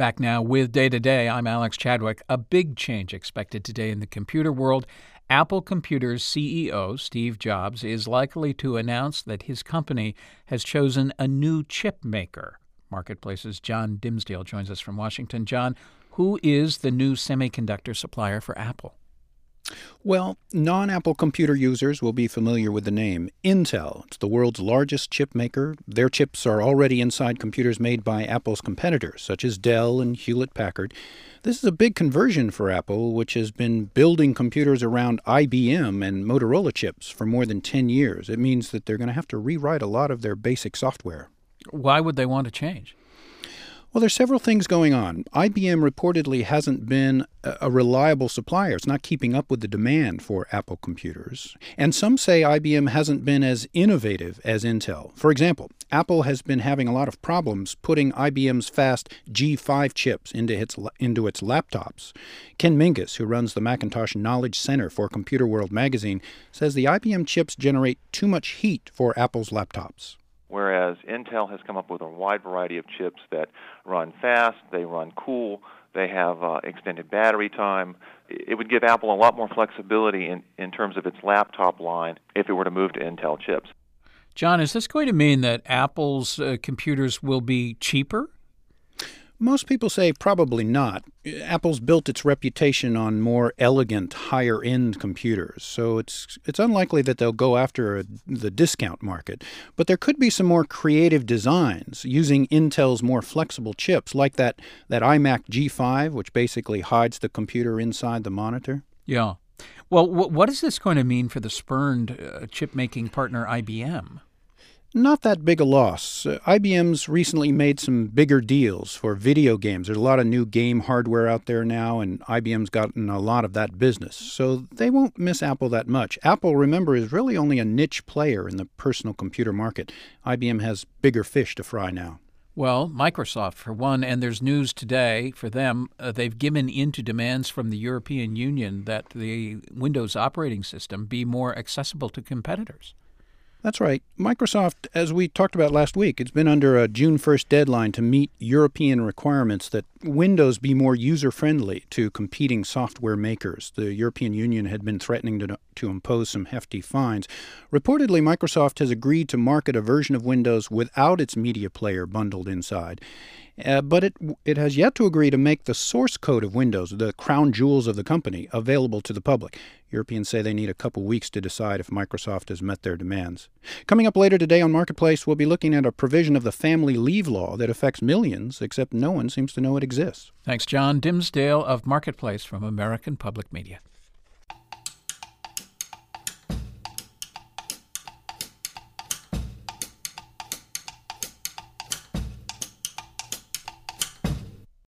Back now with Day to Day, I'm Alex Chadwick. A big change expected today in the computer world. Apple Computer's CEO, Steve Jobs, is likely to announce that his company has chosen a new chip maker. Marketplace's John Dimsdale joins us from Washington. John, who is the new semiconductor supplier for Apple? Well, non-Apple computer users will be familiar with the name Intel. It's the world's largest chip maker. Their chips are already inside computers made by Apple's competitors, such as Dell and Hewlett-Packard. This is a big conversion for Apple, which has been building computers around IBM and Motorola chips for more than 10 years. It means that they're going to have to rewrite a lot of their basic software. Why would they want to change? Well, there's several things going on. IBM reportedly hasn't been a reliable supplier. It's not keeping up with the demand for Apple computers. And some say IBM hasn't been as innovative as Intel. For example, Apple has been having a lot of problems putting IBM's fast G5 chips into its laptops. Ken Mingus, who runs the Macintosh Knowledge Center for Computer World magazine, says the IBM chips generate too much heat for Apple's laptops. Whereas Intel has come up with a wide variety of chips that run fast, they run cool, they have extended battery time. It would give Apple a lot more flexibility in terms of its laptop line if it were to move to Intel chips. John, is this going to mean that Apple's computers will be cheaper? Most people say probably not. Apple's built its reputation on more elegant, higher-end computers, so it's unlikely that they'll go after the discount market. But there could be some more creative designs using Intel's more flexible chips, like that iMac G5, which basically hides the computer inside the monitor. Yeah. Well, what is this going to mean for the spurned chip-making partner IBM? Not that big a loss. IBM's recently made some bigger deals for video games. There's a lot of new game hardware out there now, and IBM's gotten a lot of that business. So they won't miss Apple that much. Apple, remember, is really only a niche player in the personal computer market. IBM has bigger fish to fry now. Well, Microsoft, for one, and there's news today for them. They've given in to demands from the European Union that the Windows operating system be more accessible to competitors. That's right. Microsoft, as we talked about last week, it's been under a June 1st deadline to meet European requirements that Windows be more user-friendly to competing software makers. The European Union had been threatening to impose some hefty fines. Reportedly, Microsoft has agreed to market a version of Windows without its media player bundled inside. But it has yet to agree to make the source code of Windows, the crown jewels of the company, available to the public. Europeans say they need a couple weeks to decide if Microsoft has met their demands. Coming up later today on Marketplace, we'll be looking at a provision of the family leave law that affects millions, except no one seems to know it exists. Thanks, John Dimsdale of Marketplace from American Public Media.